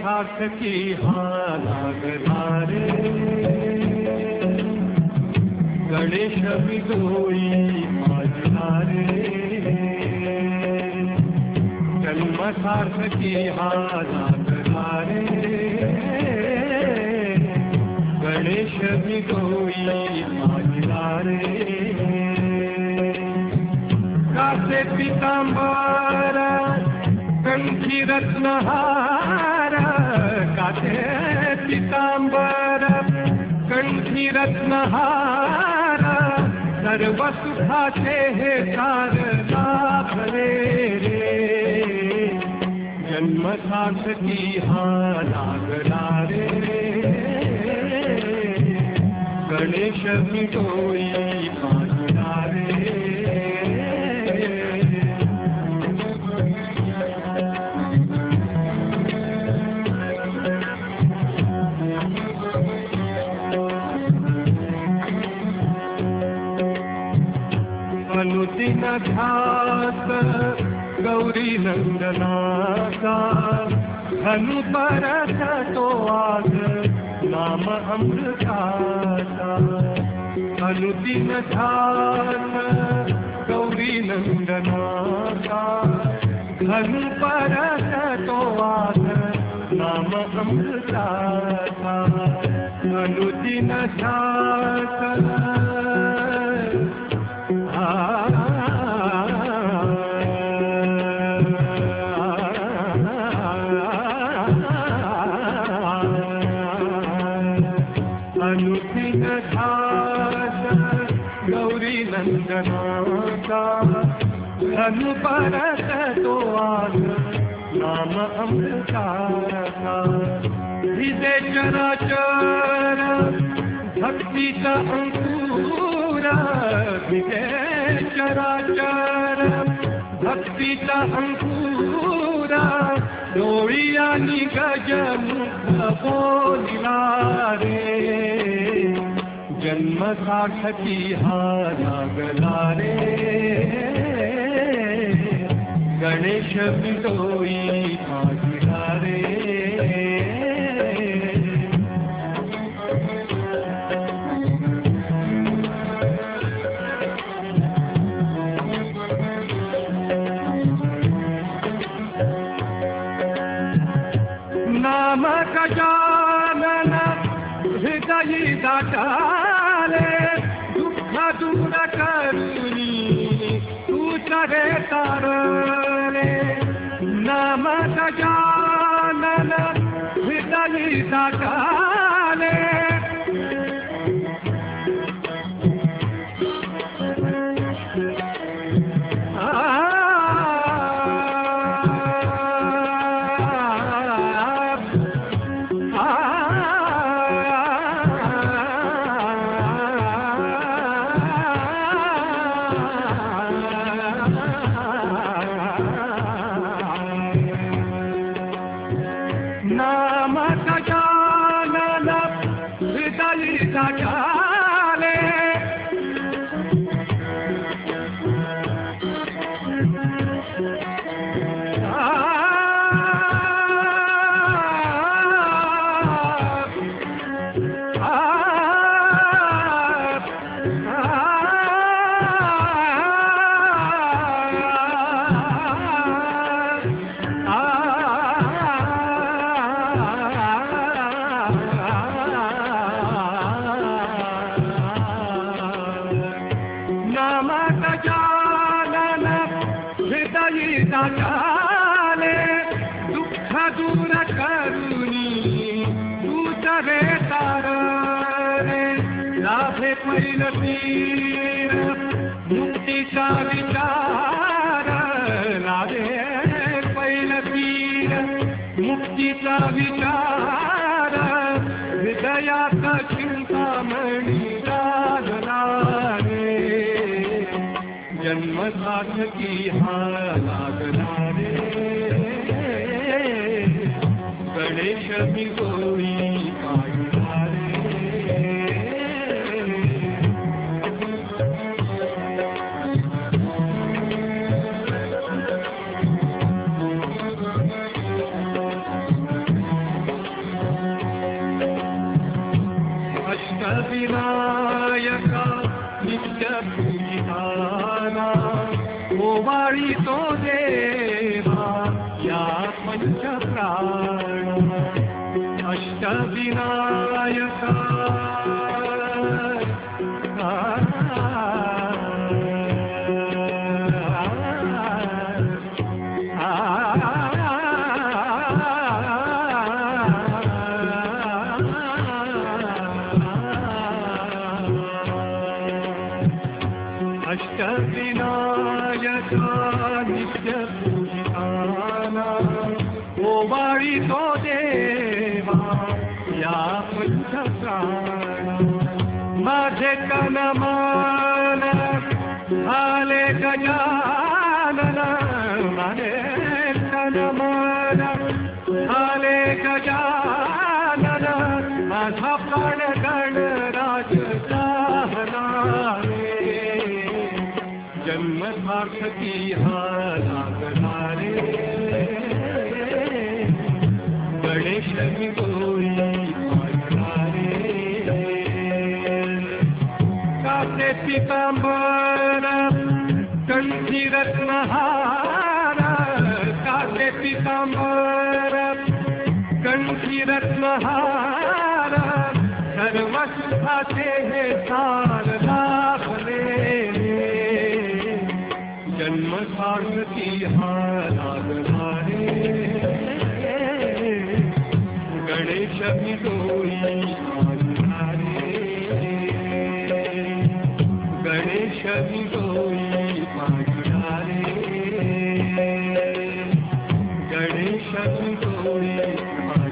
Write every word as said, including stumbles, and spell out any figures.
सार्थकी हा लागला रे गणेश विदोई माझला रे जन्म सार्थकी हा लागला रे गणेश विदोई माझला रे कासे पितांबर कंठी रत्नहार कासे पितांबर कंठी रत्नहार सर्व सुखाचे हे सार लाभले रे जन्म सार्थकी हा लागला रे गणेश विदोई माझला रे अनुदिन ध्यास गौरी नंदनाचा धनु परत तो आज नाम अमृताचा अनुदिन ध्यास गौरी नंदनाचा धनु परत तो आज नाम अमृताचा अनुदिन ध्यास अनुदिन ध्यास गौरी नंदनाचा धनु परत तो आज नाम अमृताचा हृदय चराचर भक्तीचा अंकुर हृदय चराचर भक्तीचा अंकुर डोळी आणि गजमुख बोलिला रे जन्म सार्थकी हा लागला रे गणेश विदोई माझला रे नाम गजानन हृदयी दाटाले दुःख दूर करुणी तूच रे तारले नाम गजानन हृदयी दाटाले नाम गजानन हृदयी दाटाले नाम गजानन हृदयी दाटाले दुःख दूर करुणी तूच रे तारले लाभे पैल पीर मुक्तीचा विचार लाभे पैल पीर मुक्तीचा विचार हृदयात चिंतामणी लागला जन्म सार्थकी हा लागला रे गणेश विदोई माझला रे अष्टविनायका अष्टविनायका नित्यपूजिताना ओवाळी तो देवा या पंचप्राणा माझे तनमान आले गजानन माझे तनमान आले गजानन माझा प्राण गणराज साहनारे जन्म सार्थकी हा लागणारे गणेश गोरी पाळणारे काटे पितांबर कंठी रत्नहार काटे पितांबर कंठी रत्नहार सर्व सुखाचे हे सार लाभले जन्म सार्थकी हा लागणारे गणेश गोरी पाळणारे गणेश गोरी पाळणारे गणेश गोरी